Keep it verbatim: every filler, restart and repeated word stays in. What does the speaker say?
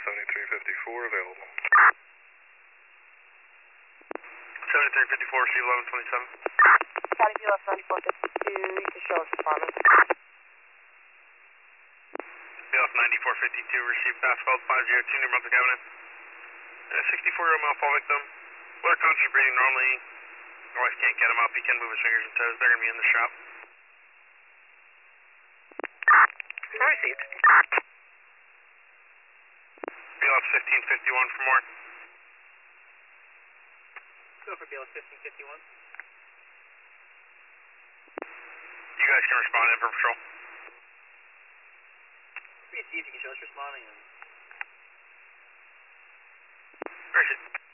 seventy-three fifty-four available. seventy-three fifty-four, C eleven twenty-seven. Copy, P L F ninety-four fifty-two, you can show us responding. P L F ninety-four fifty-two, received asphalt five zero two, New Brunswick Avenue. A sixty-four-year-old male fall victim. Water conscious breathing normally. My wife can't get him up. He can move his fingers and toes. They're going to be in the shop. Received. P L F fifteen fifty-one for more. Go for P L F fifteen fifty-one. You guys can respond in for patrol. See if you can show us responding. Where is it?